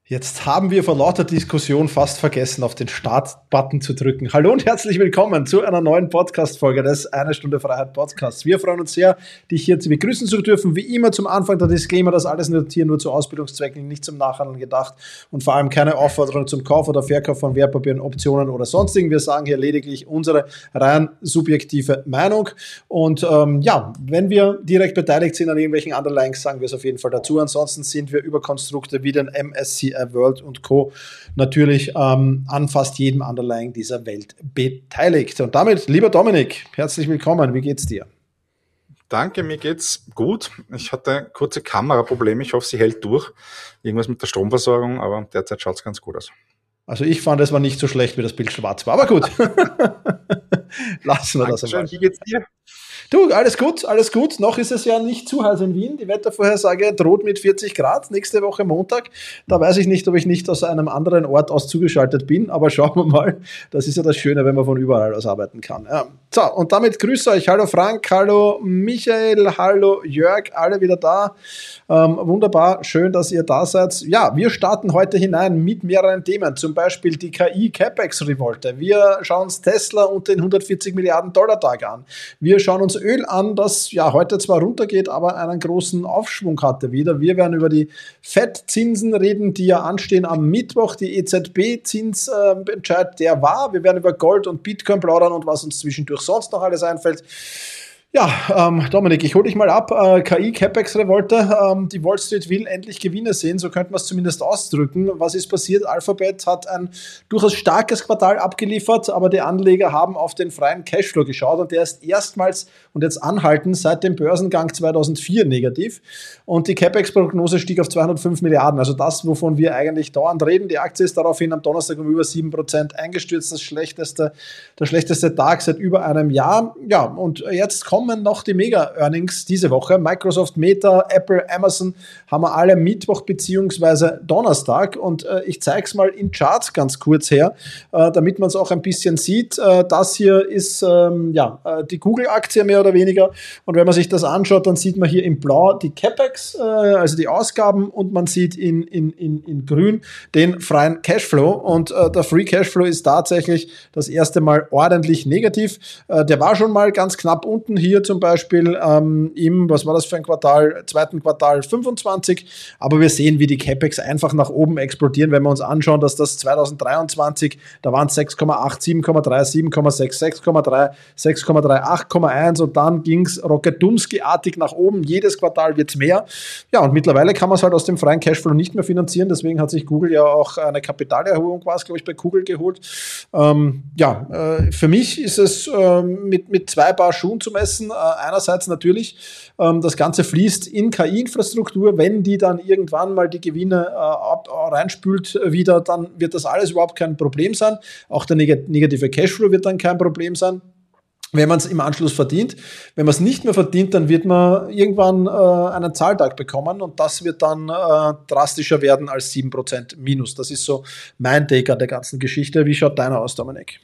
Jetzt haben wir vor lauter Diskussion fast vergessen, auf den Start-Button zu drücken. Hallo und herzlich willkommen zu einer neuen Podcast-Folge des Eine Stunde Freiheit Podcasts. Wir freuen uns sehr, dich hier zu begrüßen zu dürfen. Wie immer zum Anfang der Disclaimer, das alles hier nur zu Ausbildungszwecken, nicht zum Nachhandeln gedacht und vor allem keine Aufforderung zum Kauf oder Verkauf von Wertpapieren, Optionen oder sonstigen. Wir sagen hier lediglich unsere rein subjektive Meinung. Und wenn wir direkt beteiligt sind an irgendwelchen Underlyings, sagen wir es auf jeden Fall dazu. Ansonsten sind wir über Konstrukte wie den MSCI World und Co. natürlich an fast jedem Underlying dieser Welt beteiligt. Und damit, lieber Dominik, herzlich willkommen. Wie geht's dir? Danke, mir geht's gut. Ich hatte kurze Kameraprobleme. Ich hoffe, sie hält durch. Irgendwas mit der Stromversorgung, aber derzeit schaut's ganz gut aus. Also ich fand, es war nicht so schlecht, wie das Bild schwarz war. Aber gut. Lassen wir das einmal. Wie geht's dir? Du, alles gut, alles gut. Noch ist es ja nicht zu heiß in Wien. Die Wettervorhersage droht mit 40 Grad nächste Woche Montag. Da weiß ich nicht, ob ich nicht aus einem anderen Ort aus zugeschaltet bin, aber schauen wir mal. Das ist ja das Schöne, wenn man von überall aus arbeiten kann. Ja. So, und damit grüße euch. Hallo Frank, hallo Michael, hallo Jörg, alle wieder da. Wunderbar, schön, dass ihr da seid. Ja, wir starten heute hinein mit mehreren Themen, zum Beispiel die KI-Capex-Revolte. Wir schauen uns Tesla und den 140 Milliarden Dollar Tag an. Wir schauen uns Öl an, das ja heute zwar runtergeht, aber einen großen Aufschwung hatte wieder. Wir werden über die FED-Zinsen reden, die ja anstehen am Mittwoch. Die EZB-Zinsentscheid, der war. Wir werden über Gold und Bitcoin plaudern und was uns zwischendurch sonst noch alles einfällt. Ja, Dominik, ich hole dich mal ab. KI-Capex-Revolte. Die Wall Street will endlich Gewinne sehen, so könnte man es zumindest ausdrücken. Was ist passiert? Alphabet hat ein durchaus starkes Quartal abgeliefert, aber die Anleger haben auf den freien Cashflow geschaut und der ist erstmals und jetzt anhaltend seit dem Börsengang 2004 negativ. Und die Capex-Prognose stieg auf 205 Milliarden, also das, wovon wir eigentlich dauernd reden. Die Aktie ist daraufhin am Donnerstag um über 7% eingestürzt, der schlechteste Tag seit über einem Jahr. Ja, und jetzt kommen noch die Mega-Earnings diese Woche. Microsoft, Meta, Apple, Amazon haben wir alle Mittwoch bzw. Donnerstag und ich zeige es mal in Charts ganz kurz her, damit man es auch ein bisschen sieht. Das hier ist die Google-Aktie mehr oder weniger und wenn man sich das anschaut, dann sieht man hier in Blau die Capex, also die Ausgaben und man sieht in Grün den freien Cashflow und der Free Cashflow ist tatsächlich das erste Mal ordentlich negativ. Der war schon mal ganz knapp unten hier zum Beispiel was war das für ein Quartal, zweiten Quartal 25, aber wir sehen, wie die Capex einfach nach oben explodieren, wenn wir uns anschauen, dass das 2023, da waren es 6,8, 7,3, 7,6, 6,3, 6,3, 8,1 und dann ging es Rocket-Dumski-artig nach oben, jedes Quartal wird es mehr. Ja, und mittlerweile kann man es halt aus dem freien Cashflow nicht mehr finanzieren, deswegen hat sich Google ja auch eine Kapitalerhöhung, war es glaube ich bei Google geholt. Für mich ist es mit zwei Paar Schuhen zu messen. Einerseits natürlich, das Ganze fließt in KI-Infrastruktur. Wenn die dann irgendwann mal die Gewinne reinspült wieder, dann wird das alles überhaupt kein Problem sein. Auch der negative Cashflow wird dann kein Problem sein, wenn man es im Anschluss verdient. Wenn man es nicht mehr verdient, dann wird man irgendwann einen Zahltag bekommen und das wird dann drastischer werden als 7% Minus. Das ist so mein Take an der ganzen Geschichte. Wie schaut deiner aus, Dominik?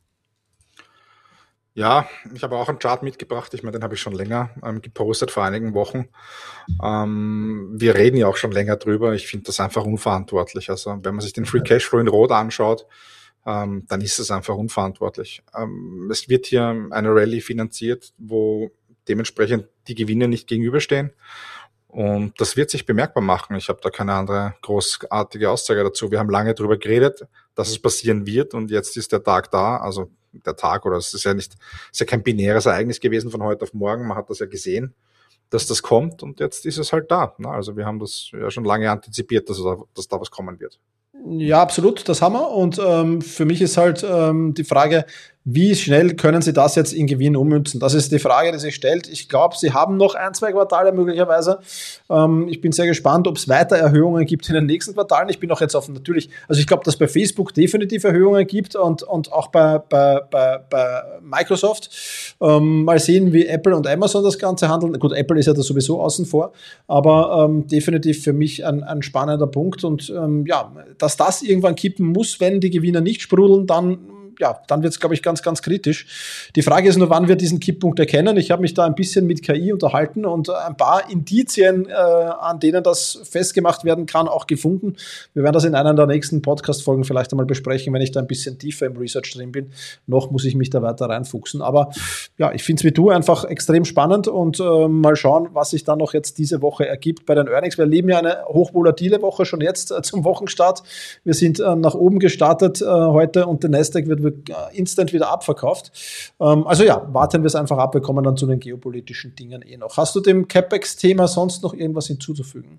Ja, ich habe auch einen Chart mitgebracht. Ich meine, den habe ich schon länger gepostet, vor einigen Wochen. Wir reden ja auch schon länger drüber. Ich finde das einfach unverantwortlich. Also wenn man sich den Free Cashflow in Rot anschaut, dann ist es einfach unverantwortlich. Es wird hier eine Rallye finanziert, wo dementsprechend die Gewinne nicht gegenüberstehen. Und das wird sich bemerkbar machen. Ich habe da keine andere großartige Aussage dazu. Wir haben lange drüber geredet, dass es passieren wird und jetzt ist der Tag da. Also der Tag, oder es ist ja kein binäres Ereignis gewesen von heute auf morgen. Man hat das ja gesehen, dass das kommt und jetzt ist es halt da. Also wir haben das ja schon lange antizipiert, dass da was kommen wird. Ja, absolut, das haben wir. Und für mich ist halt die Frage, wie schnell können Sie das jetzt in Gewinn ummünzen? Das ist die Frage, die sich stellt. Ich glaube, Sie haben noch 1-2 Quartale möglicherweise. Ich bin sehr gespannt, ob es weiter Erhöhungen gibt in den nächsten Quartalen. Ich bin auch jetzt natürlich, also ich glaube, dass bei Facebook definitiv Erhöhungen gibt und auch bei Microsoft. Mal sehen, wie Apple und Amazon das Ganze handeln. Gut, Apple ist ja da sowieso außen vor, aber definitiv für mich ein spannender Punkt. Und dass das irgendwann kippen muss, wenn die Gewinner nicht sprudeln, dann dann wird es, glaube ich, ganz, ganz kritisch. Die Frage ist nur, wann wir diesen Kipppunkt erkennen. Ich habe mich da ein bisschen mit KI unterhalten und ein paar Indizien, an denen das festgemacht werden kann, auch gefunden. Wir werden das in einer der nächsten Podcast-Folgen vielleicht einmal besprechen, wenn ich da ein bisschen tiefer im Research drin bin. Noch muss ich mich da weiter reinfuchsen. Aber ja, ich finde es wie du einfach extrem spannend und mal schauen, was sich dann noch jetzt diese Woche ergibt bei den Earnings. Wir erleben ja eine hochvolatile Woche schon jetzt zum Wochenstart. Wir sind nach oben gestartet heute und der Nasdaq wird instant wieder abverkauft. Also ja, warten wir es einfach ab. Wir kommen dann zu den geopolitischen Dingen noch. Hast du dem CapEx-Thema sonst noch irgendwas hinzuzufügen?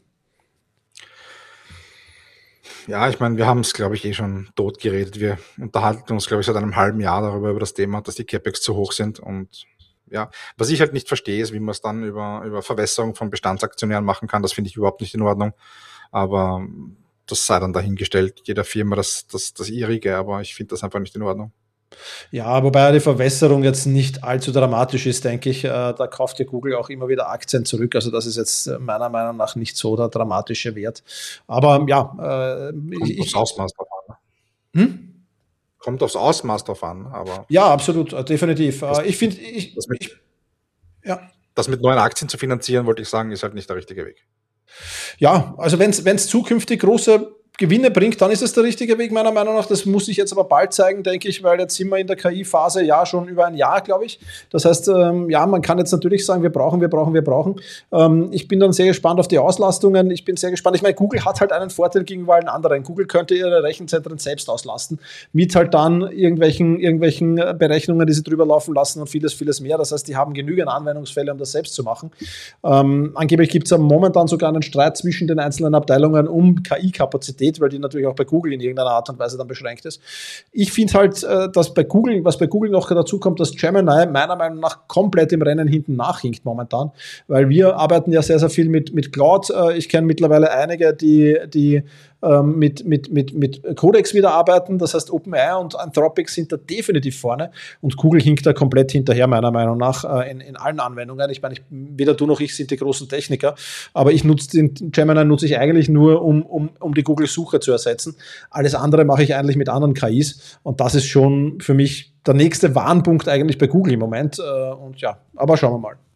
Ja, ich meine, wir haben es, glaube ich, schon tot geredet. Wir unterhalten uns, glaube ich, seit einem halben Jahr darüber, über das Thema, dass die CapEx zu hoch sind. Und ja, was ich halt nicht verstehe, ist, wie man es dann über Verwässerung von Bestandsaktionären machen kann. Das finde ich überhaupt nicht in Ordnung. Aber das sei dann dahingestellt. Jeder Firma das ihrige, aber ich finde das einfach nicht in Ordnung. Ja, wobei die Verwässerung jetzt nicht allzu dramatisch ist, denke ich. Da kauft ja Google auch immer wieder Aktien zurück. Also das ist jetzt meiner Meinung nach nicht so der dramatische Wert. Aber ja, kommt aufs Ausmaß drauf an. Kommt aufs Ausmaß drauf an, aber. Ja, absolut, definitiv. Das mit neuen Aktien zu finanzieren, wollte ich sagen, ist halt nicht der richtige Weg. Ja, also wenn es zukünftig große Gewinne bringt, dann ist es der richtige Weg, meiner Meinung nach. Das muss sich jetzt aber bald zeigen, denke ich, weil jetzt sind wir in der KI-Phase schon über ein Jahr, glaube ich. Das heißt, man kann jetzt natürlich sagen, wir brauchen. Ich bin dann sehr gespannt auf die Auslastungen. Ich bin sehr gespannt. Ich meine, Google hat halt einen Vorteil gegenüber allen anderen. Google könnte ihre Rechenzentren selbst auslasten, mit halt dann irgendwelchen Berechnungen, die sie drüber laufen lassen und vieles mehr. Das heißt, die haben genügend Anwendungsfälle, um das selbst zu machen. Angeblich gibt es ja momentan sogar einen Streit zwischen den einzelnen Abteilungen um KI-Kapazität, weil die natürlich auch bei Google in irgendeiner Art und Weise dann beschränkt ist. Ich finde halt, dass was bei Google noch dazu kommt, dass Gemini meiner Meinung nach komplett im Rennen hinten nachhinkt momentan, weil wir arbeiten ja sehr, sehr viel mit Cloud. Ich kenne mittlerweile einige, die mit Codex wieder arbeiten. Das heißt, OpenAI und Anthropic sind da definitiv vorne und Google hinkt da komplett hinterher, meiner Meinung nach, in allen Anwendungen. Ich meine, weder du noch ich sind die großen Techniker, aber den Gemini nutze ich eigentlich nur, um die Google-Suche zu ersetzen. Alles andere mache ich eigentlich mit anderen KIs und das ist schon für mich der nächste Warnpunkt eigentlich bei Google im Moment. Und ja, aber schauen wir mal.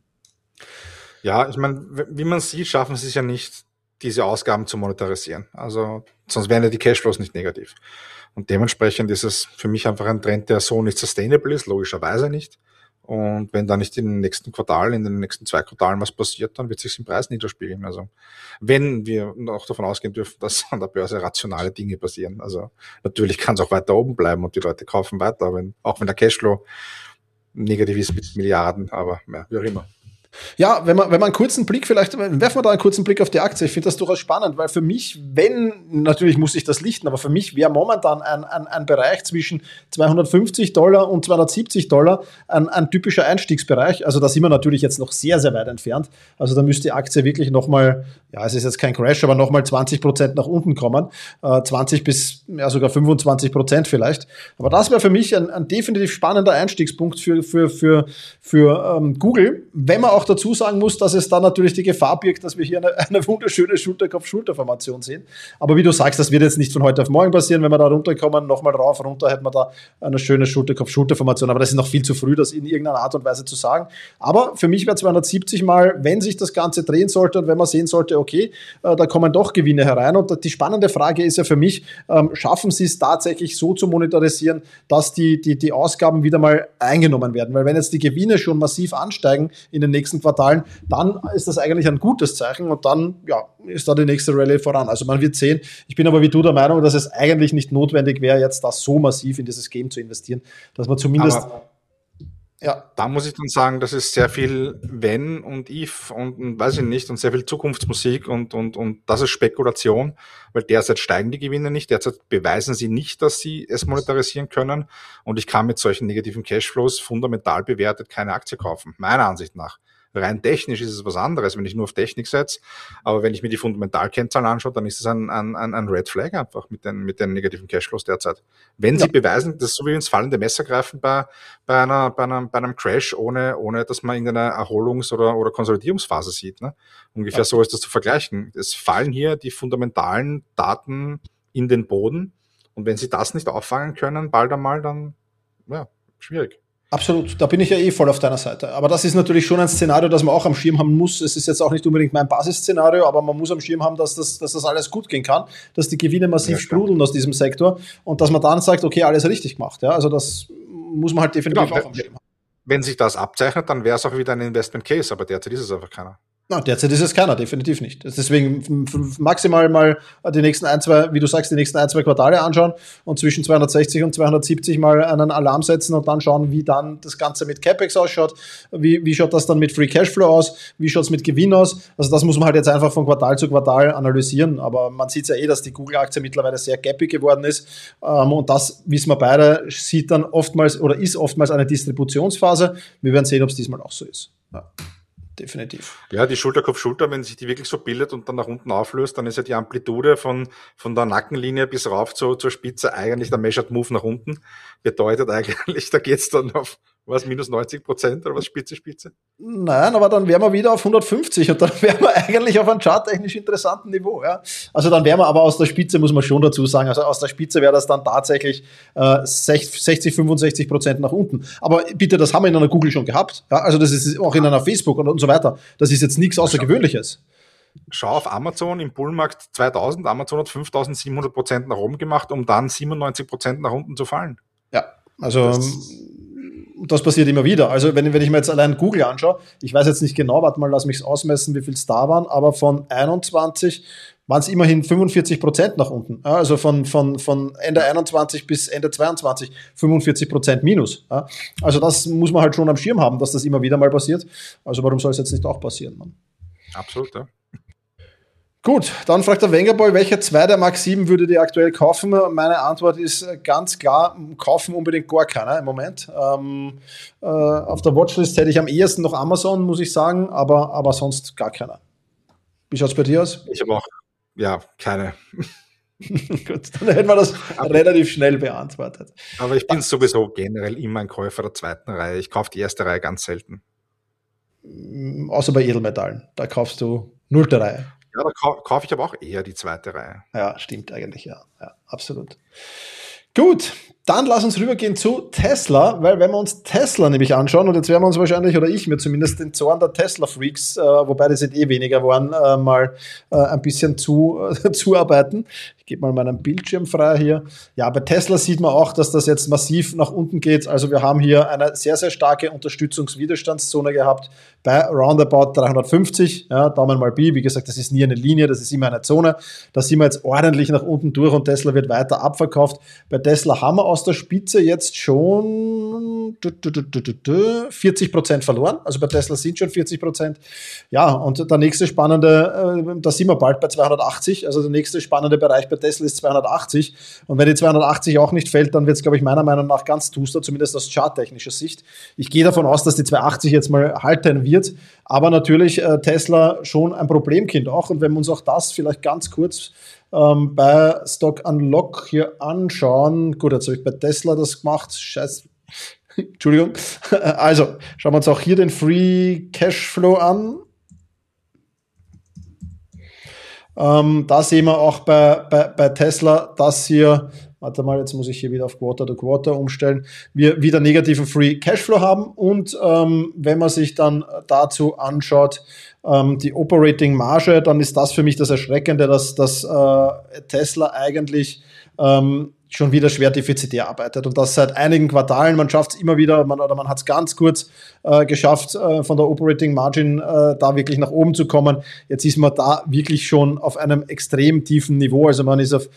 Ja, ich meine, wie man sieht, schaffen sie es ja nicht, diese Ausgaben zu monetarisieren. Also sonst wären ja die Cashflows nicht negativ. Und dementsprechend ist es für mich einfach ein Trend, der so nicht sustainable ist, logischerweise nicht. Und wenn da nicht in den nächsten 2 Quartalen was passiert, dann wird sich im Preis niederspiegeln. Also wenn wir noch davon ausgehen dürfen, dass an der Börse rationale Dinge passieren. Also natürlich kann es auch weiter oben bleiben und die Leute kaufen weiter, auch wenn der Cashflow negativ ist mit Milliarden, aber ja, wie auch immer. Ja, wenn man einen kurzen Blick werfen wir da einen kurzen Blick auf die Aktie. Ich finde das durchaus spannend, weil für mich, natürlich muss ich das lichten, aber für mich wäre momentan ein Bereich zwischen $250 und $270 ein typischer Einstiegsbereich. Also da sind wir natürlich jetzt noch sehr, sehr weit entfernt. Also da müsste die Aktie wirklich nochmal, es ist jetzt kein Crash, aber nochmal 20% nach unten kommen. 20 bis sogar 25% vielleicht. Aber das wäre für mich ein definitiv spannender Einstiegspunkt für Google, wenn man auch dazu sagen muss, dass es dann natürlich die Gefahr birgt, dass wir hier eine wunderschöne Schulter-Kopf-Schulter-Formation sehen. Aber wie du sagst, das wird jetzt nicht von heute auf morgen passieren. Wenn wir da runterkommen, nochmal rauf, runter, hätten wir da eine schöne Schulter-Kopf-Schulter-Formation. Aber das ist noch viel zu früh, das in irgendeiner Art und Weise zu sagen. Aber für mich wäre 270 mal, wenn sich das Ganze drehen sollte und wenn man sehen sollte, okay, da kommen doch Gewinne herein. Und die spannende Frage ist ja für mich, schaffen sie es tatsächlich so zu monetarisieren, dass die Ausgaben wieder mal eingenommen werden? Weil wenn jetzt die Gewinne schon massiv ansteigen in den nächsten Quartalen, dann ist das eigentlich ein gutes Zeichen und dann ist da die nächste Rallye voran. Also man wird sehen. Ich bin aber wie du der Meinung, dass es eigentlich nicht notwendig wäre, jetzt da so massiv in dieses Game zu investieren, dass man zumindest... Da muss ich dann sagen, das ist sehr viel Wenn und If und weiß ich nicht und sehr viel Zukunftsmusik und das ist Spekulation, weil derzeit steigen die Gewinne nicht, derzeit beweisen sie nicht, dass sie es monetarisieren können und ich kann mit solchen negativen Cashflows fundamental bewertet keine Aktie kaufen, meiner Ansicht nach. Rein technisch ist es was anderes, wenn ich nur auf Technik setze, aber wenn ich mir die Fundamentalkennzahlen anschaue, dann ist es ein Red Flag einfach mit den negativen Cashflows derzeit. Wenn sie beweisen, das ist so wie ins fallende Messer greifen bei einem Crash, ohne dass man irgendeine Erholungs- oder Konsolidierungsphase sieht. Ne? Ungefähr so ist das zu vergleichen. Es fallen hier die fundamentalen Daten in den Boden Und wenn sie das nicht auffangen können, bald einmal, dann, ja, schwierig. Absolut, da bin ich ja eh voll auf deiner Seite. Aber das ist natürlich schon ein Szenario, das man auch am Schirm haben muss. Es ist jetzt auch nicht unbedingt mein Basisszenario, aber man muss am Schirm haben, dass das alles gut gehen kann, dass die Gewinne massiv sprudeln aus diesem Sektor und dass man dann sagt, okay, alles richtig gemacht. Ja, also das muss man halt definitiv auch am Schirm haben. Wenn sich das abzeichnet, dann wäre es auch wieder ein Investment Case, aber derzeit ist es einfach keiner. Na, derzeit ist es keiner, definitiv nicht. Deswegen maximal mal die nächsten wie du sagst, die nächsten 1-2 Quartale anschauen und zwischen 260 und 270 mal einen Alarm setzen und dann schauen, wie dann das Ganze mit CapEx ausschaut, wie schaut das dann mit Free Cashflow aus, wie schaut es mit Gewinn aus. Also das muss man halt jetzt einfach von Quartal zu Quartal analysieren, aber man sieht ja dass die Google-Aktie mittlerweile sehr gappig geworden ist und das, wissen wir beide, sieht dann oftmals oder ist oftmals eine Distributionsphase. Wir werden sehen, ob es diesmal auch so ist. Ja. Definitiv. Ja, die Schulter-Kopf-Schulter, wenn sich die wirklich so bildet und dann nach unten auflöst, dann ist ja die Amplitude von der Nackenlinie bis rauf zur Spitze eigentlich der Measured Move nach unten. Bedeutet eigentlich, da geht's dann auf minus 90% oder was, Spitze? Nein, aber dann wären wir wieder auf 150 und dann wären wir eigentlich auf einem charttechnisch interessanten Niveau. Ja. Also dann wären wir aber aus der Spitze, muss man schon dazu sagen, also aus der Spitze wäre das dann tatsächlich 60-65% nach unten. Aber bitte, das haben wir in einer Google schon gehabt. Ja. Also das ist auch in einer Facebook und so weiter. Das ist jetzt nichts Außergewöhnliches. Schau auf Amazon im Bullmarkt 2000. Amazon hat 5700% nach oben gemacht, um dann 97% nach unten zu fallen. Ja, also das passiert immer wieder. Also wenn ich mir jetzt allein Google anschaue, ich weiß jetzt nicht genau, warte mal, lass mich es ausmessen, wie viel es da waren, aber von 21 waren es immerhin 45% nach unten. Ja, also von Ende 21 bis Ende 22 45% minus. Ja. Also das muss man halt schon am Schirm haben, dass das immer wieder mal passiert. Also warum soll es jetzt nicht auch passieren? Man? Absolut, ja. Gut, dann fragt der Wengerboy, welcher 2 der Mark 7 würdet ihr aktuell kaufen? Meine Antwort ist ganz klar, kaufen unbedingt gar keiner im Moment. Auf der Watchlist hätte ich am ehesten noch Amazon, muss ich sagen, aber sonst gar keiner. Wie schaut es bei dir aus? Ich habe auch, keine. Gut, dann hätten wir das relativ schnell beantwortet. Aber ich bin sowieso generell immer ein Käufer der zweiten Reihe. Ich kaufe die erste Reihe ganz selten. Außer bei Edelmetallen, da kaufst du 0. Reihe. Ja, da kaufe ich aber auch eher die zweite Reihe. Ja, stimmt eigentlich, ja, absolut. Gut, dann lass uns rübergehen zu Tesla, weil wenn wir uns Tesla nämlich anschauen, und jetzt werden wir uns wahrscheinlich, oder ich mir zumindest, den Zorn der Tesla-Freaks, wobei die sind weniger geworden, mal ein bisschen zuarbeiten. Ich gebe mal meinen Bildschirm frei hier. Ja, bei Tesla sieht man auch, dass das jetzt massiv nach unten geht. Also wir haben hier eine sehr, sehr starke Unterstützungswiderstandszone gehabt bei roundabout 350. Ja, Daumen mal B. Wie gesagt, das ist nie eine Linie, das ist immer eine Zone. Da sind wir jetzt ordentlich nach unten durch und Tesla wird weiter abverkauft. Bei Tesla haben wir aus der Spitze jetzt schon 40% verloren. Also bei Tesla sind schon 40%. Ja, und der nächste spannende, da sind wir bald bei 280. Also der nächste spannende Bereich bei Tesla ist 280. Und wenn die 280 auch nicht fällt, dann wird es, glaube ich, meiner Meinung nach ganz duster, zumindest aus charttechnischer Sicht. Ich gehe davon aus, dass die 280 jetzt mal halten wird. Aber natürlich Tesla schon ein Problemkind auch. Und wenn wir uns auch das vielleicht ganz kurz bei Stock Unlock hier anschauen. Gut, jetzt habe ich bei Tesla das gemacht. Scheiße. Entschuldigung. Also, schauen wir uns auch hier den Free Cashflow an. Da sehen wir auch bei Tesla, dass hier, warte mal, jetzt muss ich hier wieder auf Quarter to Quarter umstellen, wir wieder negativen Free Cashflow haben und wenn man sich dann dazu anschaut, die Operating Marge, dann ist das für mich das Erschreckende, dass Tesla eigentlich schon wieder schwer defizitär arbeitet und das seit einigen Quartalen. Man schafft es immer wieder, man hat es ganz kurz geschafft, von der Operating Margin da wirklich nach oben zu kommen. Jetzt ist man da wirklich schon auf einem extrem tiefen Niveau. Also man ist auf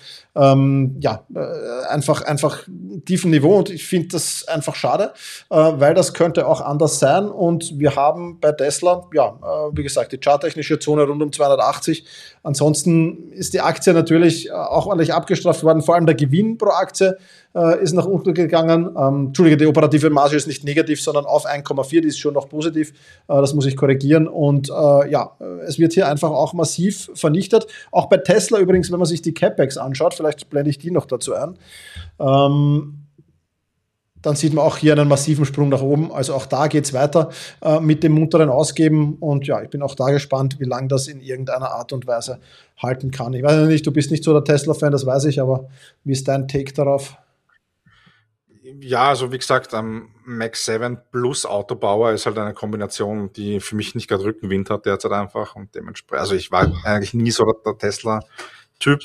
einfach tiefen Niveau und ich finde das einfach schade, weil das könnte auch anders sein und wir haben bei Tesla, wie gesagt, die charttechnische Zone rund um 280. Ansonsten ist die Aktie natürlich auch ordentlich abgestraft worden, vor allem der Gewinn pro Aktie ist nach unten gegangen. Entschuldige, die operative Marge ist nicht negativ, sondern auf 1,4, die ist schon noch positiv. Das muss ich korrigieren. Und es wird hier einfach auch massiv vernichtet. Auch bei Tesla übrigens, wenn man sich die CapEx anschaut, vielleicht blende ich die noch dazu ein. dann sieht man auch hier einen massiven Sprung nach oben. Also auch da geht's weiter mit dem munteren Ausgeben. Und ja, ich bin auch da gespannt, wie lange das in irgendeiner Art und Weise halten kann. Ich weiß nicht, du bist nicht so der Tesla-Fan, das weiß ich, aber wie ist dein Take darauf? Ja, also wie gesagt, Max 7 plus Autobauer ist halt eine Kombination, die für mich nicht gerade Rückenwind hat derzeit einfach. Und dementsprechend, also ich war eigentlich nie so der Tesla-Typ.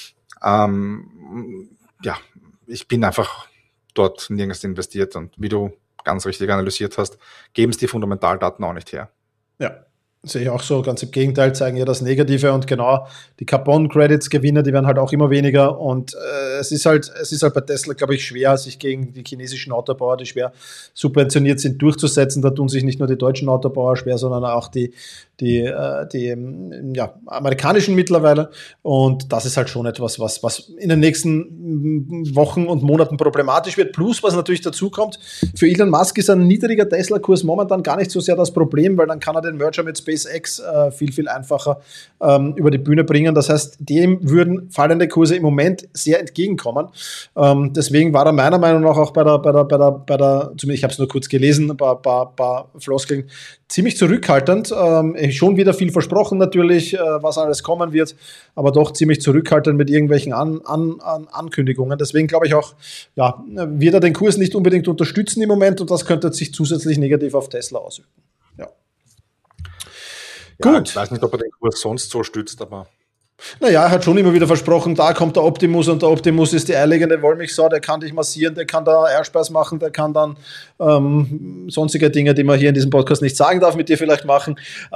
Ja, ich bin einfach dort nirgends investiert und wie du ganz richtig analysiert hast, geben es die Fundamentaldaten auch nicht her. Ja, sehe ich auch so. Ganz im Gegenteil, zeigen ja das Negative und genau die Carbon-Credits-Gewinne, die werden halt auch immer weniger und es ist halt bei Tesla, glaube ich, schwer, sich gegen die chinesischen Autobauer, die schwer subventioniert sind, durchzusetzen. Da tun sich nicht nur die deutschen Autobauer schwer, sondern auch die amerikanischen mittlerweile. Und das ist halt schon etwas, was in den nächsten Wochen und Monaten problematisch wird. Plus, was natürlich dazu kommt, für Elon Musk ist ein niedriger Tesla-Kurs momentan gar nicht so sehr das Problem, weil dann kann er den Merger mit SpaceX viel einfacher über die Bühne bringen. Das heißt, dem würden fallende Kurse im Moment sehr entgegenkommen. Deswegen war er meiner Meinung nach auch bei der zumindest ich habe es nur kurz gelesen, bei Floskeln, ziemlich zurückhaltend. Schon wieder viel versprochen natürlich, was alles kommen wird, aber doch ziemlich zurückhaltend mit irgendwelchen Ankündigungen. Deswegen glaube ich auch, ja, wird er den Kurs nicht unbedingt unterstützen im Moment und das könnte sich zusätzlich negativ auf Tesla ausüben. Ja. Gut. Ich weiß nicht, ob er den Kurs sonst so stützt, aber naja, er hat schon immer wieder versprochen, da kommt der Optimus und der Optimus ist die eierlegende Wollmilchsau, der kann dich massieren, der kann da Airspace machen, der kann dann sonstige Dinge, die man hier in diesem Podcast nicht sagen darf, mit dir vielleicht machen.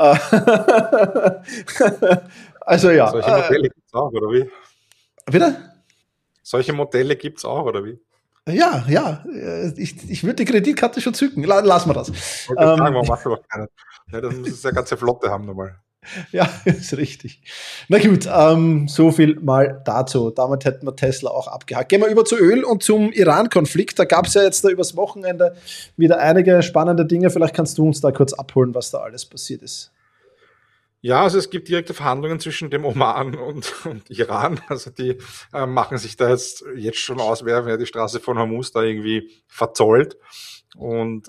Also ja. Solche Modelle gibt es auch, oder wie? Bitte? Solche Modelle gibt es auch, oder wie? Ja, ich würde die Kreditkarte schon zücken. Lassen wir das. Ich wollte sagen, warum machst du doch keine? Ja, das muss eine ganze Flotte haben nochmal. Ja, ist richtig. Na gut, so viel mal dazu. Damit hätten wir Tesla auch abgehakt. Gehen wir über zu Öl und zum Iran-Konflikt. Da gab es ja jetzt da übers Wochenende wieder einige spannende Dinge. Vielleicht kannst du uns da kurz abholen, was da alles passiert ist. Ja, also es gibt direkte Verhandlungen zwischen dem Oman und Iran. Also die machen sich da jetzt schon aus, wer die Straße von Hormuz da irgendwie verzollt. Und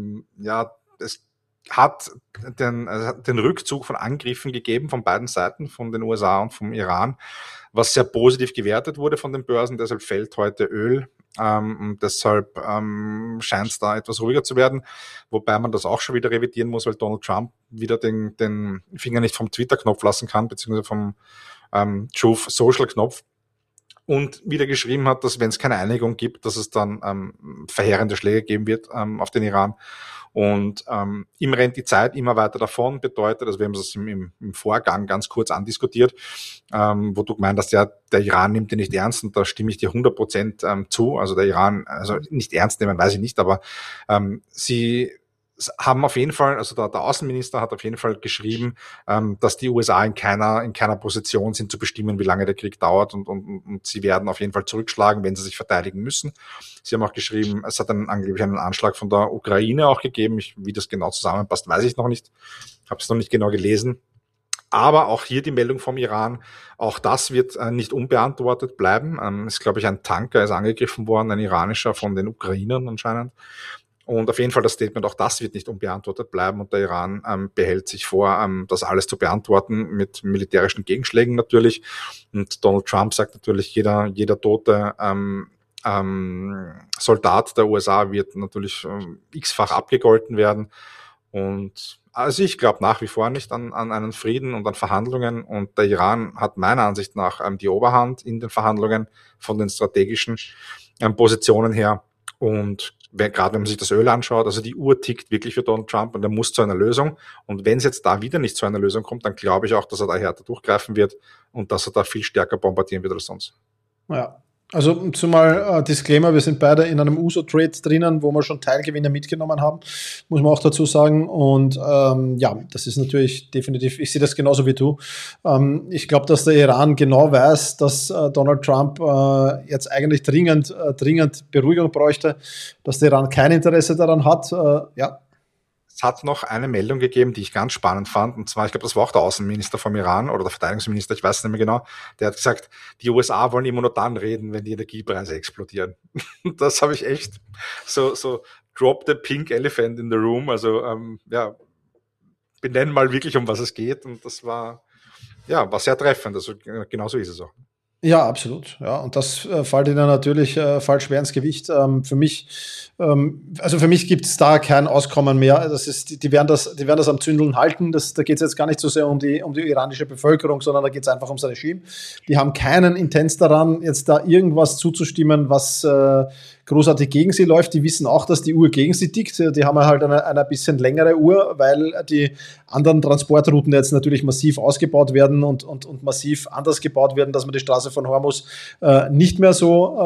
es hat den Rückzug von Angriffen gegeben von beiden Seiten, von den USA und vom Iran, was sehr positiv gewertet wurde von den Börsen. Deshalb fällt heute Öl und deshalb scheint es da etwas ruhiger zu werden, wobei man das auch schon wieder revidieren muss, weil Donald Trump wieder den Finger nicht vom Twitter-Knopf lassen kann, beziehungsweise vom Truth Social-Knopf. Und wieder geschrieben hat, dass wenn es keine Einigung gibt, dass es dann verheerende Schläge geben wird auf den Iran. Und ihm rennt die Zeit immer weiter davon, bedeutet, also wir haben das im Vorgang ganz kurz andiskutiert, wo du gemeint hast, ja, der Iran nimmt den nicht ernst und da stimme ich dir 100% zu. Also der Iran, also nicht ernst nehmen, weiß ich nicht, aber sie haben auf jeden Fall, also der Außenminister hat auf jeden Fall geschrieben, dass die USA in keiner Position sind zu bestimmen, wie lange der Krieg dauert und sie werden auf jeden Fall zurückschlagen, wenn sie sich verteidigen müssen. Sie haben auch geschrieben, es hat angeblich einen Anschlag von der Ukraine auch gegeben. Wie das genau zusammenpasst, weiß ich noch nicht. Habe es noch nicht genau gelesen. Aber auch hier die Meldung vom Iran, auch das wird nicht unbeantwortet bleiben. Ist, glaube ich, ein Tanker ist angegriffen worden, ein iranischer von den Ukrainern anscheinend. Und auf jeden Fall das Statement, auch das wird nicht unbeantwortet bleiben und der Iran behält sich vor, das alles zu beantworten mit militärischen Gegenschlägen natürlich. Und Donald Trump sagt natürlich, jeder tote Soldat der USA wird natürlich x-fach abgegolten werden. Und also ich glaube nach wie vor nicht an einen Frieden und an Verhandlungen. Und der Iran hat meiner Ansicht nach die Oberhand in den Verhandlungen von den strategischen Positionen her. Und gerade wenn man sich das Öl anschaut, also die Uhr tickt wirklich für Donald Trump und er muss zu einer Lösung. Und wenn es jetzt da wieder nicht zu einer Lösung kommt, dann glaube ich auch, dass er da härter durchgreifen wird und dass er da viel stärker bombardieren wird als sonst. Ja. Also zumal Disclaimer, wir sind beide in einem USO-Trade drinnen, wo wir schon Teilgewinne mitgenommen haben, muss man auch dazu sagen. Und das ist natürlich definitiv, ich sehe das genauso wie du. Ich glaube, dass der Iran genau weiß, dass Donald Trump jetzt eigentlich dringend Beruhigung bräuchte, dass der Iran kein Interesse daran hat. Es hat noch eine Meldung gegeben, die ich ganz spannend fand. Und zwar, ich glaube, das war auch der Außenminister vom Iran oder der Verteidigungsminister, ich weiß es nicht mehr genau. Der hat gesagt, die USA wollen immer nur dann reden, wenn die Energiepreise explodieren. Das habe ich echt so drop the pink elephant in the room. Also, benennen mal wirklich, um was es geht. Und das war sehr treffend. Also, genau so ist es auch. Ja, absolut. Ja, und das fällt Ihnen natürlich fällt schwer ins Gewicht. Für mich gibt es da kein Auskommen mehr. Das ist, die werden das am Zündeln halten. Da geht es jetzt gar nicht so sehr um die iranische Bevölkerung, sondern da geht es einfach ums Regime. Die haben keinen Intens daran, jetzt da irgendwas zuzustimmen, was großartig gegen sie läuft. Die wissen auch, dass die Uhr gegen sie tickt. Die haben halt eine bisschen längere Uhr, weil die anderen Transportrouten jetzt natürlich massiv ausgebaut werden und massiv anders gebaut werden, dass man die Straße von Hormuz nicht mehr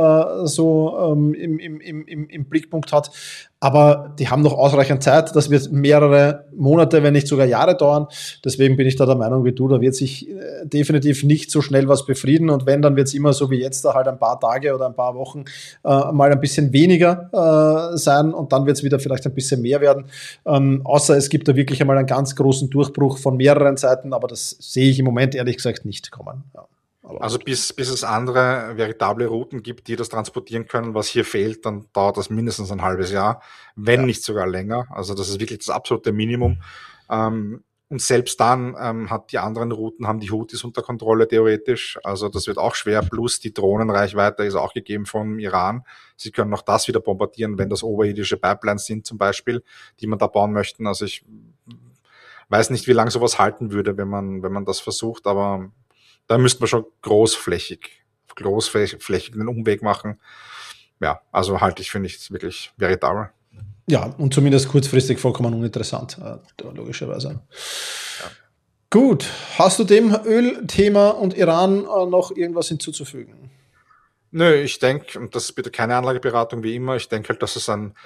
im Blickpunkt hat. Aber die haben noch ausreichend Zeit. Das wird mehrere Monate, wenn nicht sogar Jahre dauern. Deswegen bin ich da der Meinung wie du, da wird sich definitiv nicht so schnell was befrieden. Und wenn, dann wird es immer so wie jetzt da halt ein paar Tage oder ein paar Wochen mal ein bisschen weniger sein und dann wird es wieder vielleicht ein bisschen mehr werden. Außer es gibt da wirklich einmal einen ganz großen Durchbruch von mehreren Seiten, aber das sehe ich im Moment ehrlich gesagt nicht kommen. Ja. Also bis es andere veritable Routen gibt, die das transportieren können, was hier fehlt, dann dauert das mindestens ein halbes Jahr, wenn nicht sogar länger. Also das ist wirklich das absolute Minimum. Und selbst dann haben die Houthis unter Kontrolle theoretisch. Also das wird auch schwer. Plus die Drohnenreichweite ist auch gegeben vom Iran. Sie können auch das wieder bombardieren, wenn das oberirdische Pipelines sind zum Beispiel, die man da bauen möchten. Also ich weiß nicht, wie lange sowas halten würde, wenn man das versucht, aber da müsste man schon großflächig einen Umweg machen. Ja, also halte ich für nichts wirklich veritabel. Ja, und zumindest kurzfristig vollkommen uninteressant, logischerweise. Ja. Gut, hast du dem Ölthema und Iran noch irgendwas hinzuzufügen? Nö, ich denke, und das ist bitte keine Anlageberatung wie immer, ich denke halt, dass es eine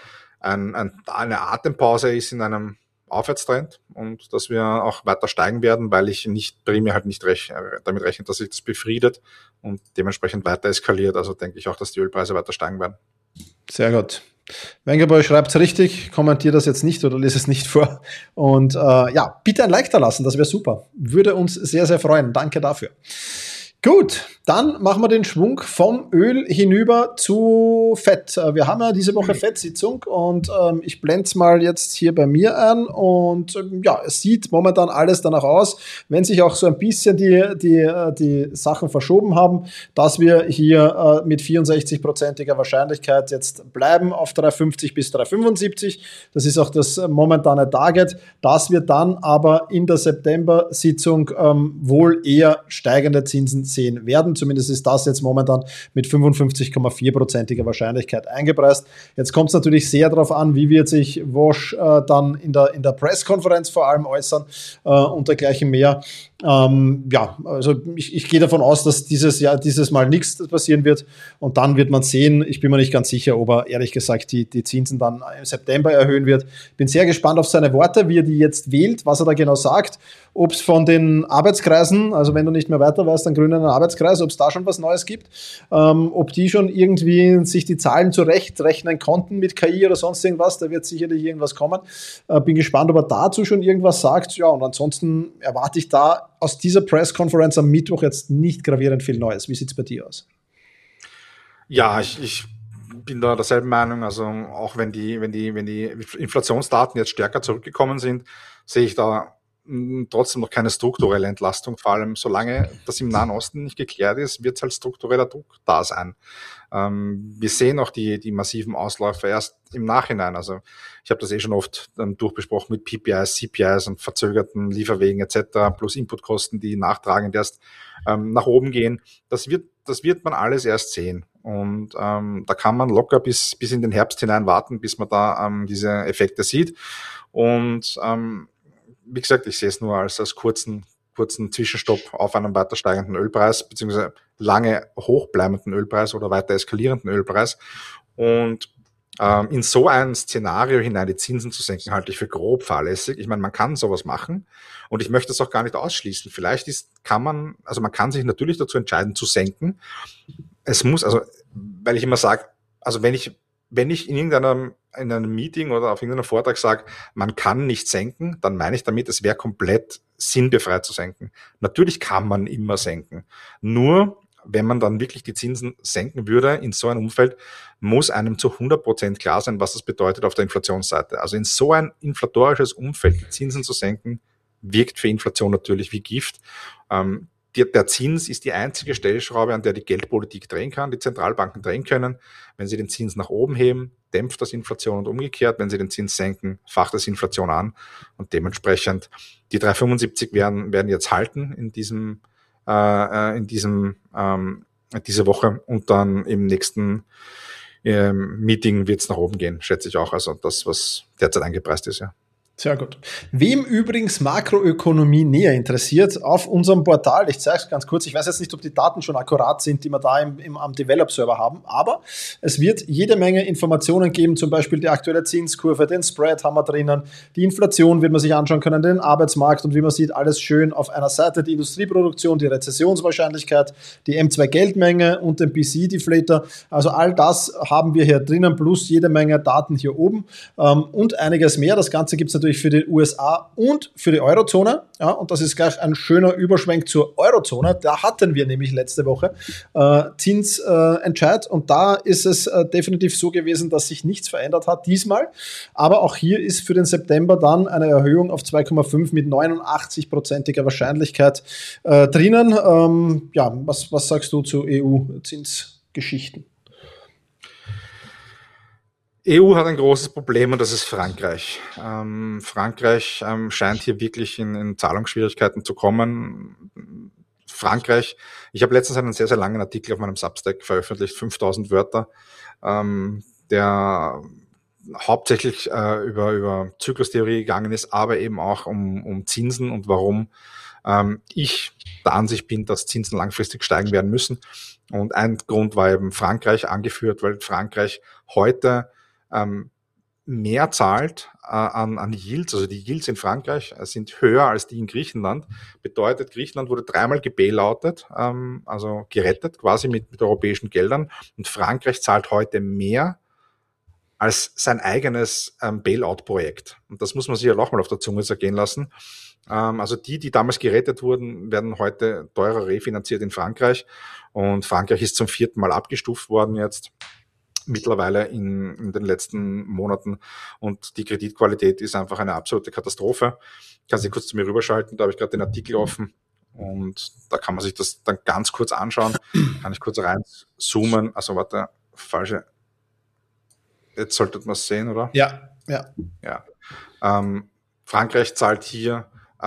Atempause ist in einem Aufwärtstrend und dass wir auch weiter steigen werden, weil ich damit rechne, dass sich das befriedet und dementsprechend weiter eskaliert. Also denke ich auch, dass die Ölpreise weiter steigen werden. Sehr gut. Wengerboy schreibt es richtig, kommentiere das jetzt nicht oder lese es nicht vor. Und bitte ein Like da lassen, das wäre super. Würde uns sehr, sehr freuen. Danke dafür. Gut, dann machen wir den Schwung vom Öl hinüber zu Fett. Wir haben ja diese Woche Fettsitzung und ich blende es mal jetzt hier bei mir ein und es sieht momentan alles danach aus, wenn sich auch so ein bisschen die Sachen verschoben haben, dass wir hier mit 64%iger Wahrscheinlichkeit jetzt bleiben auf 3,50 bis 3,75. Das ist auch das momentane Target, dass wir dann aber in der September-Sitzung wohl eher steigende Zinsen sehen werden. Zumindest ist das jetzt momentan mit 55,4%iger Wahrscheinlichkeit eingepreist. Jetzt kommt es natürlich sehr darauf an, wie wird sich Wosch dann in der Presskonferenz vor allem äußern und dergleichen mehr. Also ich gehe davon aus, dass dieses Mal nichts passieren wird und dann wird man sehen. Ich bin mir nicht ganz sicher, ob er ehrlich gesagt die Zinsen dann im September erhöhen wird. Bin sehr gespannt auf seine Worte, wie er die jetzt wählt, was er da genau sagt. Ob es von den Arbeitskreisen, also wenn du nicht mehr weiter weißt, dann gründen einen Arbeitskreis, ob es da schon was Neues gibt, ob die schon irgendwie sich die Zahlen zurechtrechnen konnten mit KI oder sonst irgendwas, da wird sicherlich irgendwas kommen. Bin gespannt, ob er dazu schon irgendwas sagt. Ja, und ansonsten erwarte ich da aus dieser Pressconference am Mittwoch jetzt nicht gravierend viel Neues. Wie sieht es bei dir aus? Ja, ich bin da derselben Meinung. Also auch wenn die Inflationsdaten jetzt stärker zurückgekommen sind, sehe ich da trotzdem noch keine strukturelle Entlastung. Vor allem, solange das im Nahen Osten nicht geklärt ist, wird halt struktureller Druck da sein. Wir sehen auch die massiven Ausläufer erst im Nachhinein. Also ich habe das schon oft durchbesprochen mit PPIs, CPIs und verzögerten Lieferwegen etc. plus Inputkosten, die nachtragend erst nach oben gehen. Das wird man alles erst sehen. Und da kann man locker bis in den Herbst hinein warten, bis man da diese Effekte sieht. Und wie gesagt, ich sehe es nur als kurzen Zwischenstopp auf einem weiter steigenden Ölpreis, beziehungsweise lange hochbleibenden Ölpreis oder weiter eskalierenden Ölpreis. Und in so ein Szenario hinein die Zinsen zu senken, halte ich für grob fahrlässig. Ich meine, man kann sowas machen und ich möchte es auch gar nicht ausschließen. Vielleicht man kann sich natürlich dazu entscheiden zu senken. Es muss, also, weil ich immer sage, also wenn ich wenn ich in einem Meeting oder auf irgendeinem Vortrag sage, man kann nicht senken, dann meine ich damit, es wäre komplett sinnbefreit zu senken. Natürlich kann man immer senken. Nur, wenn man dann wirklich die Zinsen senken würde, in so einem Umfeld, muss einem zu 100% klar sein, was das bedeutet auf der Inflationsseite. Also in so ein inflatorisches Umfeld die Zinsen zu senken, wirkt für Inflation natürlich wie Gift. Der Zins ist die einzige Stellschraube, an der die Geldpolitik drehen kann, die Zentralbanken drehen können. Wenn sie den Zins nach oben heben, dämpft das Inflation und umgekehrt. Wenn sie den Zins senken, facht das Inflation an. Und dementsprechend die 3,75 werden jetzt halten in diese Woche und dann im nächsten Meeting wird es nach oben gehen, schätze ich auch. Also das, was derzeit eingepreist ist, ja. Sehr gut. Wem übrigens Makroökonomie näher interessiert, auf unserem Portal, ich zeige es ganz kurz, ich weiß jetzt nicht, ob die Daten schon akkurat sind, die wir da am Develop-Server haben, aber es wird jede Menge Informationen geben, zum Beispiel die aktuelle Zinskurve, den Spread haben wir drinnen, die Inflation wird man sich anschauen können, den Arbeitsmarkt und wie man sieht, alles schön auf einer Seite, die Industrieproduktion, die Rezessionswahrscheinlichkeit, die M2-Geldmenge und den PC-Deflator, also all das haben wir hier drinnen, plus jede Menge Daten hier oben und einiges mehr. Das Ganze gibt es natürlich für die USA und für die Eurozone. Ja, und das ist gleich ein schöner Überschwenk zur Eurozone. Da hatten wir nämlich letzte Woche Zinsentscheid und da ist es definitiv so gewesen, dass sich nichts verändert hat diesmal. Aber auch hier ist für den September dann eine Erhöhung auf 2,5 mit 89%iger Wahrscheinlichkeit drinnen. Ja, was sagst du zu EU-Zinsgeschichten? EU hat ein großes Problem und das ist Frankreich. Frankreich scheint hier wirklich in Zahlungsschwierigkeiten zu kommen. Frankreich, ich habe letztens einen sehr, sehr langen Artikel auf meinem Substack veröffentlicht, 5000 Wörter, der hauptsächlich über Zyklustheorie gegangen ist, aber eben auch um Zinsen und warum ich der Ansicht bin, dass Zinsen langfristig steigen werden müssen. Und ein Grund war eben Frankreich angeführt, weil Frankreich heute mehr zahlt an Yields, also die Yields in Frankreich sind höher als die in Griechenland. Bedeutet, Griechenland wurde 3-mal gebailoutet, also gerettet quasi mit europäischen Geldern und Frankreich zahlt heute mehr als sein eigenes Bailout-Projekt. Und das muss man sich ja auch mal auf der Zunge zergehen lassen. Also die damals gerettet wurden, werden heute teurer refinanziert in Frankreich und Frankreich ist zum 4. Mal abgestuft worden jetzt. Mittlerweile in den letzten Monaten und die Kreditqualität ist einfach eine absolute Katastrophe. Kannst du kurz zu mir rüberschalten, da habe ich gerade den Artikel offen und da kann man sich das dann ganz kurz anschauen. Kann ich kurz reinzoomen, also warte, falsche, jetzt solltet man es sehen, oder? Ja. Frankreich zahlt hier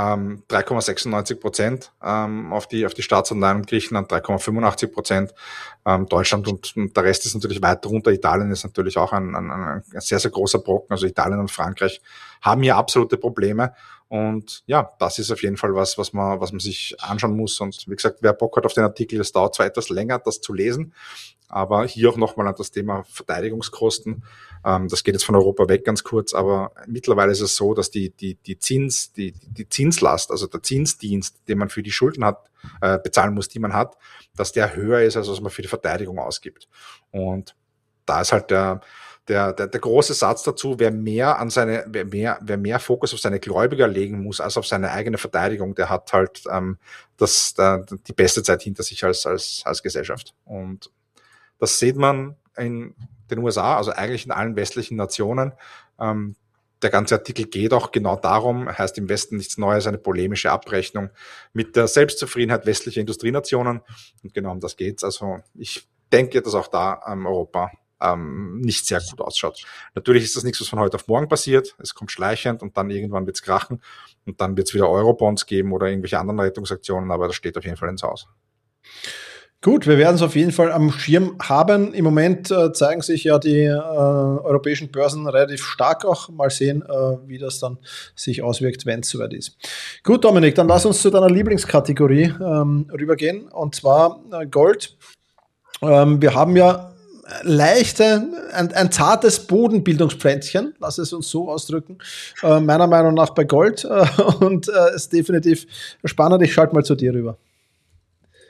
3,96% auf die Staatsanleihen und Griechenland 3,85%. Deutschland und der Rest ist natürlich weiter runter. Italien ist natürlich auch ein sehr, sehr großer Brocken. Also Italien und Frankreich haben hier absolute Probleme. Und ja, das ist auf jeden Fall was man sich anschauen muss. Und wie gesagt, wer Bock hat auf den Artikel, es dauert zwar etwas länger, das zu lesen, aber hier auch nochmal an das Thema Verteidigungskosten. Das geht jetzt von Europa weg ganz kurz, aber mittlerweile ist es so, dass die Zinslast, also der Zinsdienst, den man für die Schulden hat, bezahlen muss, die man hat, dass der höher ist, als was man für die Verteidigung ausgibt. Und da ist halt der große Satz dazu, wer mehr Fokus auf seine Gläubiger legen muss, als auf seine eigene Verteidigung, der hat halt die beste Zeit hinter sich als Gesellschaft. Und das sieht man in den USA, also eigentlich in allen westlichen Nationen. Der ganze Artikel geht auch genau darum, heißt im Westen nichts Neues, eine polemische Abrechnung mit der Selbstzufriedenheit westlicher Industrienationen. Und genau um das geht's. Also ich denke, dass auch da Europa nicht sehr gut ausschaut. Natürlich ist das nichts, was von heute auf morgen passiert. Es kommt schleichend und dann irgendwann wird's krachen und dann wird's wieder Eurobonds geben oder irgendwelche anderen Rettungsaktionen, aber das steht auf jeden Fall ins Haus. Gut, wir werden es auf jeden Fall am Schirm haben. Im Moment zeigen sich ja die europäischen Börsen relativ stark auch. Mal sehen, wie das dann sich auswirkt, wenn es soweit ist. Gut, Dominik, dann lass uns zu deiner Lieblingskategorie rübergehen, und zwar Gold. Wir haben ja ein zartes Bodenbildungspflänzchen, lass es uns so ausdrücken, meiner Meinung nach bei Gold und ist definitiv spannend. Ich schalte mal zu dir rüber.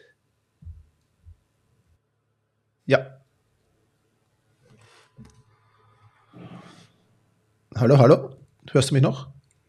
Ja. Hallo, hallo? Hörst du mich noch?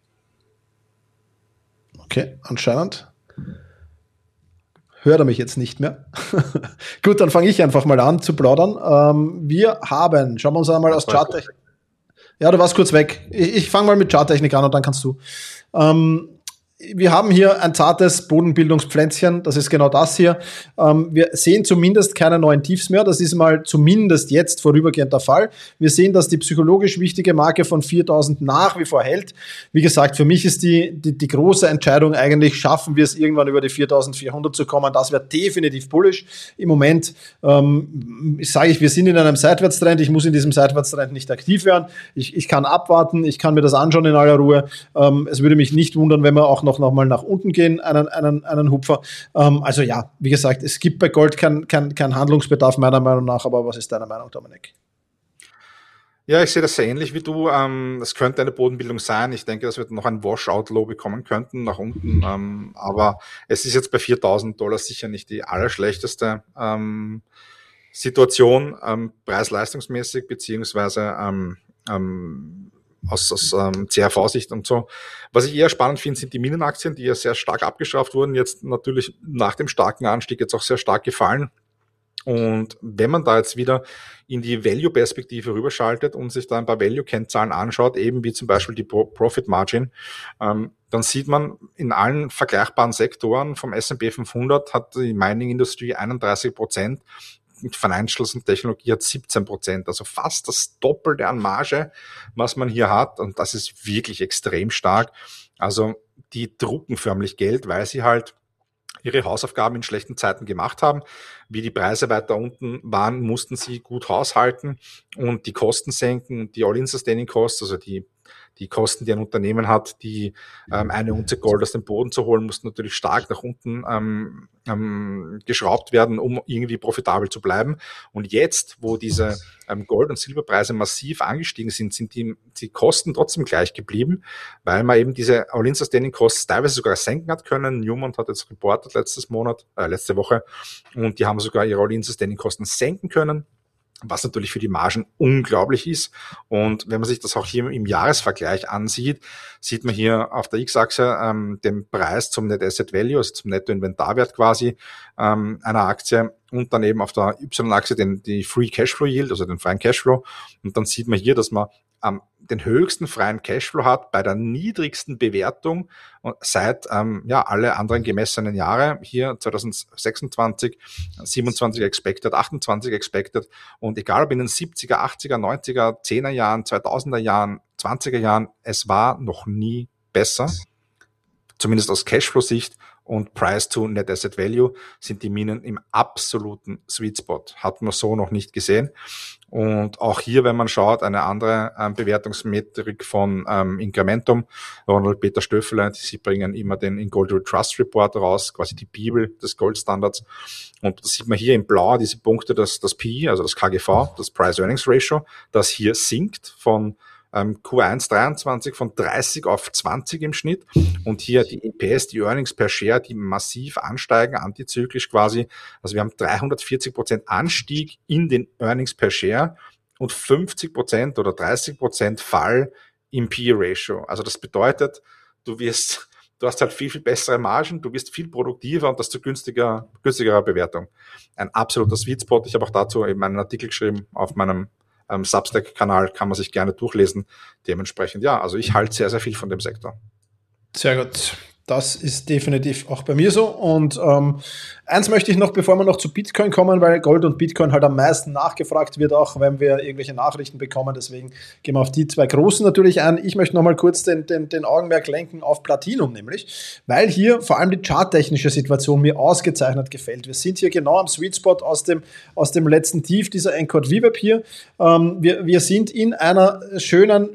Okay, anscheinend hört er mich jetzt nicht mehr. Gut, dann fange ich einfach mal an zu plaudern. Wir haben, schauen wir uns einmal aus Charttechnik. Ja, du warst kurz weg. Ich fange mal mit Charttechnik an und dann kannst du. Wir haben hier ein zartes Bodenbildungspflänzchen, das ist genau das hier. Wir sehen zumindest keine neuen Tiefs mehr, das ist mal zumindest jetzt vorübergehend der Fall. Wir sehen, dass die psychologisch wichtige Marke von 4.000 nach wie vor hält. Wie gesagt, für mich ist die große Entscheidung eigentlich, schaffen wir es irgendwann über die 4.400 zu kommen. Das wäre definitiv bullish. Im Moment sage ich, wir sind in einem Seitwärtstrend. Ich muss in diesem Seitwärtstrend nicht aktiv werden. Ich kann abwarten, ich kann mir das anschauen in aller Ruhe. Es würde mich nicht wundern, wenn wir auch noch mal nach unten gehen, einen Hupfer. Also ja, wie gesagt, es gibt bei Gold kein Handlungsbedarf meiner Meinung nach, aber was ist deine Meinung, Dominik? Ja, ich sehe das sehr ähnlich wie du. Es könnte eine Bodenbildung sein. Ich denke, dass wir noch ein Washout-Low bekommen könnten nach unten. Aber es ist jetzt bei $4.000 sicher nicht die allerschlechteste Situation, preis-leistungsmäßig, beziehungsweise aus CRV-Sicht und so. Was ich eher spannend finde, sind die Minenaktien, die ja sehr stark abgestraft wurden, jetzt natürlich nach dem starken Anstieg jetzt auch sehr stark gefallen. Und wenn man da jetzt wieder in die Value-Perspektive rüberschaltet und sich da ein paar Value-Kennzahlen anschaut, eben wie zum Beispiel die Profit Margin, dann sieht man in allen vergleichbaren Sektoren vom S&P 500 hat die Mining-Industrie 31%, Financials und Technologie hat 17%, also fast das Doppelte an Marge, was man hier hat, und das ist wirklich extrem stark. Also die drucken förmlich Geld, weil sie halt ihre Hausaufgaben in schlechten Zeiten gemacht haben. Wie die Preise weiter unten waren, mussten sie gut haushalten und die Kosten senken, und die All-in-Sustaining Costs, also die Kosten, die ein Unternehmen hat, die eine Unze Gold aus dem Boden zu holen, mussten natürlich stark nach unten geschraubt werden, um irgendwie profitabel zu bleiben. Und jetzt, wo diese Gold- und Silberpreise massiv angestiegen sind, sind die Kosten trotzdem gleich geblieben, weil man eben diese All-in-Sustaining Costs teilweise sogar senken hat können. Newmont hat jetzt reportet letzte Woche, und die haben sogar ihre All-in-Sustaining Kosten senken können, was natürlich für die Margen unglaublich ist. Und wenn man sich das auch hier im Jahresvergleich ansieht, sieht man hier auf der X-Achse den Preis zum Net Asset Value, also zum Netto-Inventarwert quasi einer Aktie, und dann eben auf der Y-Achse die Free Cashflow Yield, also den freien Cashflow. Und dann sieht man hier, dass man den höchsten freien Cashflow hat bei der niedrigsten Bewertung seit alle anderen gemessenen Jahre. Hier 2026, 27 expected, 28 expected. Und egal ob in den 70er, 80er, 90er, 10er Jahren, 2000er Jahren, 20er Jahren, es war noch nie besser. Zumindest aus Cashflow-Sicht, und Price to Net Asset Value sind die Minen im absoluten Sweet Spot. Hat man so noch nicht gesehen. Und auch hier, wenn man schaut, eine andere Bewertungsmetrik von Incrementum, Ronald Peter Stöffler, sie bringen immer den In Gold Trust Report raus, quasi die Bibel des Goldstandards. Und das sieht man hier in Blau, diese Punkte, das PE, also das KGV, das Price Earnings Ratio, das hier sinkt von Q1 23 von 30 auf 20 im Schnitt, und hier die EPS, die Earnings per Share, die massiv ansteigen, antizyklisch quasi. Also wir haben 340% Anstieg in den Earnings per Share und 50% oder 30% Fall im PE-Ratio. Also das bedeutet, du hast halt viel, viel bessere Margen, du wirst viel produktiver und das zu günstigerer Bewertung. Ein absoluter Sweet Spot. Ich habe auch dazu eben einen Artikel geschrieben auf meinem Substack-Kanal, kann man sich gerne durchlesen. Dementsprechend, ja, also ich halte sehr, sehr viel von dem Sektor. Sehr gut. Das ist definitiv auch bei mir so. Und eins möchte ich noch, bevor wir noch zu Bitcoin kommen, weil Gold und Bitcoin halt am meisten nachgefragt wird, auch wenn wir irgendwelche Nachrichten bekommen. Deswegen gehen wir auf die zwei großen natürlich ein. Ich möchte noch mal kurz den Augenmerk lenken auf Platinum nämlich, weil hier vor allem die charttechnische Situation mir ausgezeichnet gefällt. Wir sind hier genau am Sweet Spot aus dem letzten Tief dieser Anchored VWAP hier. Wir sind in einer schönen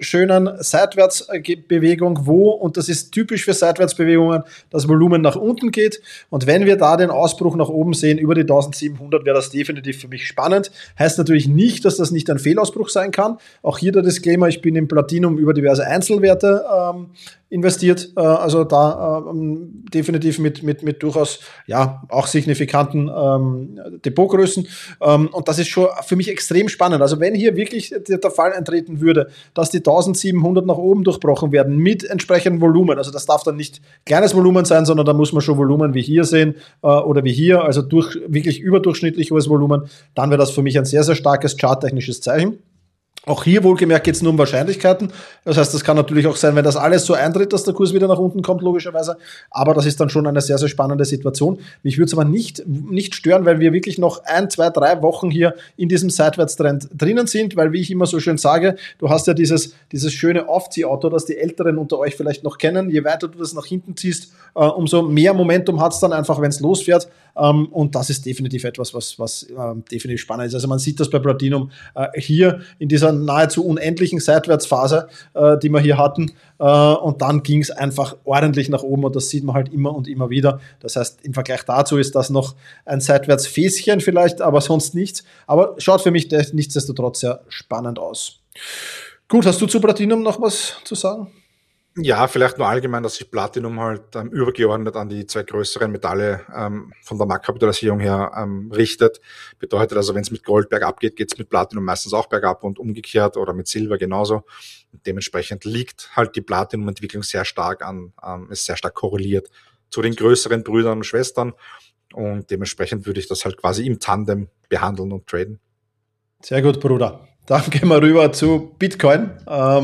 Seitwärtsbewegung, und das ist typisch für Seitwärtsbewegungen, das Volumen nach unten geht. Und wenn wir da den Ausbruch nach oben sehen, über die 1700, wäre das definitiv für mich spannend. Heißt natürlich nicht, dass das nicht ein Fehlausbruch sein kann. Auch hier der Disclaimer, ich bin im Platinum über diverse Einzelwerte investiert, also da definitiv mit durchaus auch signifikanten Depotgrößen, und das ist schon für mich extrem spannend. Also wenn hier wirklich der Fall eintreten würde, dass die 1700 nach oben durchbrochen werden mit entsprechendem Volumen, also das darf dann nicht kleines Volumen sein, sondern da muss man schon Volumen wie hier sehen oder wie hier, also wirklich überdurchschnittlich hohes Volumen, dann wäre das für mich ein sehr, sehr starkes charttechnisches Zeichen. Auch hier wohlgemerkt geht es nur um Wahrscheinlichkeiten. Das heißt, das kann natürlich auch sein, wenn das alles so eintritt, dass der Kurs wieder nach unten kommt, logischerweise. Aber das ist dann schon eine sehr, sehr spannende Situation. Mich würde es aber nicht stören, weil wir wirklich noch 1, 2, 3 Wochen hier in diesem Seitwärtstrend drinnen sind, weil, wie ich immer so schön sage, du hast ja dieses schöne Aufziehauto, das die Älteren unter euch vielleicht noch kennen. Je weiter du das nach hinten ziehst, umso mehr Momentum hat es dann einfach, wenn es losfährt. Und das ist definitiv etwas, was definitiv spannend ist. Also man sieht das bei Platinum hier in dieser nahezu unendlichen Seitwärtsphase, die wir hier hatten. Und dann ging es einfach ordentlich nach oben und das sieht man halt immer und immer wieder. Das heißt, im Vergleich dazu ist das noch ein Seitwärtsfäschen vielleicht, aber sonst nichts. Aber schaut für mich nichtsdestotrotz sehr spannend aus. Gut, hast du zu Platinum noch was zu sagen? Ja, vielleicht nur allgemein, dass sich Platinum halt übergeordnet an die 2 größeren Metalle von der Marktkapitalisierung her richtet. Bedeutet also, wenn es mit Gold bergab geht, geht es mit Platinum meistens auch bergab und umgekehrt oder mit Silber genauso. Und dementsprechend liegt halt die Platinum-Entwicklung sehr stark ist sehr stark korreliert zu den größeren Brüdern und Schwestern. Und dementsprechend würde ich das halt quasi im Tandem behandeln und traden. Sehr gut, Bruder. Dann gehen wir rüber zu Bitcoin.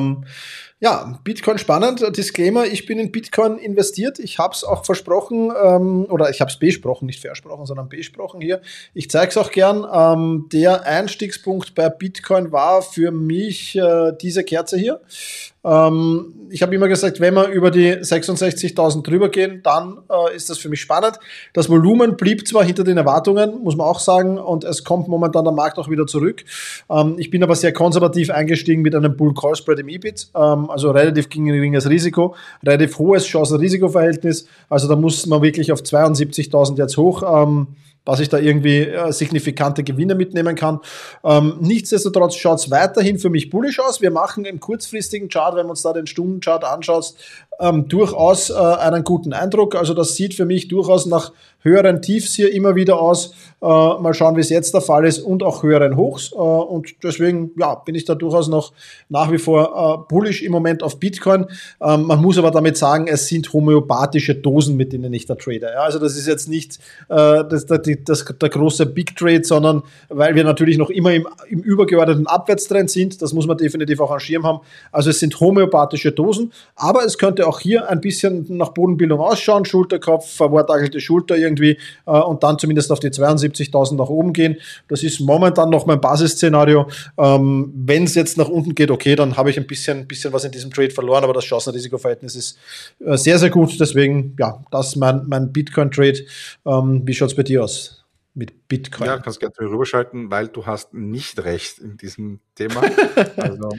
Bitcoin spannend. Disclaimer, ich bin in Bitcoin investiert. Ich habe es auch versprochen, oder ich habe es besprochen, nicht versprochen, sondern besprochen hier. Ich zeige es auch gern. Der Einstiegspunkt bei Bitcoin war für mich diese Kerze hier. Ich habe immer gesagt, wenn wir über die 66.000 drüber gehen, dann ist das für mich spannend. Das Volumen blieb zwar hinter den Erwartungen, muss man auch sagen, und es kommt momentan der Markt auch wieder zurück. Ich bin aber sehr konservativ eingestiegen mit einem Bull-Call-Spread im EBIT, also relativ geringes Risiko, relativ hohes Chancen-Risiko-Verhältnis. Also da muss man wirklich auf 72.000 jetzt hoch, dass ich da irgendwie signifikante Gewinne mitnehmen kann. Nichtsdestotrotz schaut es weiterhin für mich bullish aus. Wir machen im kurzfristigen Chart, wenn man uns da den Stundenchart anschaut, durchaus einen guten Eindruck. Also das sieht für mich durchaus nach höheren Tiefs hier immer wieder aus. Mal schauen, wie es jetzt der Fall ist, und auch höheren Hochs. Und deswegen bin ich da durchaus noch nach wie vor bullish im Moment auf Bitcoin. Man muss aber damit sagen, es sind homöopathische Dosen, mit denen ich da trade. Ja, also das ist jetzt nicht der große Big Trade, sondern weil wir natürlich noch immer im übergeordneten Abwärtstrend sind. Das muss man definitiv auch am Schirm haben. Also es sind homöopathische Dosen, aber es könnte auch hier ein bisschen nach Bodenbildung ausschauen. Schulterkopf, verwortagelte Schulter irgendwie und dann zumindest auf die 72.000 nach oben gehen. Das ist momentan noch mein Basisszenario. Wenn es jetzt nach unten geht, okay, dann habe ich ein bisschen was in diesem Trade verloren, aber das Chancen-Risiko-Verhältnis ist sehr, sehr gut. Deswegen, das ist mein Bitcoin-Trade. Wie schaut es bei dir aus mit Bitcoin? Ja, kannst gerne rüberschalten, weil du hast nicht recht in diesem Thema. Also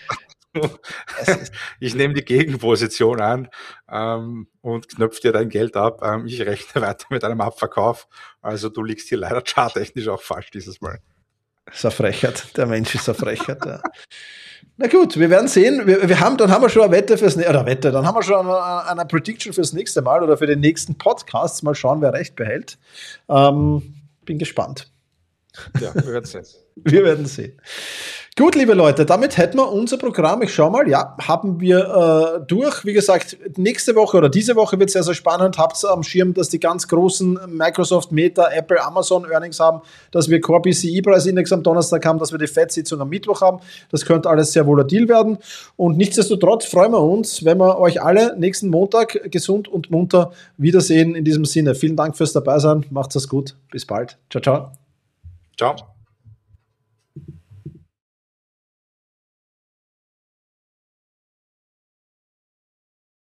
ich nehme die Gegenposition an und knöpfe dir dein Geld ab. Ich rechne weiter mit einem Abverkauf. Also du liegst hier leider charttechnisch auch falsch dieses Mal. Das ist eine Frechheit. Der Mensch ist eine Frechheit. Ja. Na gut, wir werden sehen. Dann haben wir schon eine Wette dann haben wir schon eine Prediction fürs nächste Mal oder für den nächsten Podcast. Mal schauen, wer recht behält. Bin gespannt. Ja, wir werden sehen. Wir werden sehen. Gut, liebe Leute, damit hätten wir unser Programm. Ich schau mal, haben wir durch. Wie gesagt, nächste Woche oder diese Woche wird sehr, sehr spannend. Habt am Schirm, dass die ganz großen Microsoft, Meta, Apple, Amazon Earnings haben, dass wir Core PCE-Preisindex am Donnerstag haben, dass wir die FED-Sitzung am Mittwoch haben. Das könnte alles sehr volatil werden. Und nichtsdestotrotz freuen wir uns, wenn wir euch alle nächsten Montag gesund und munter wiedersehen. In diesem Sinne, vielen Dank fürs Dabeisein. Macht's es gut. Bis bald. Ciao, ciao. Ciao.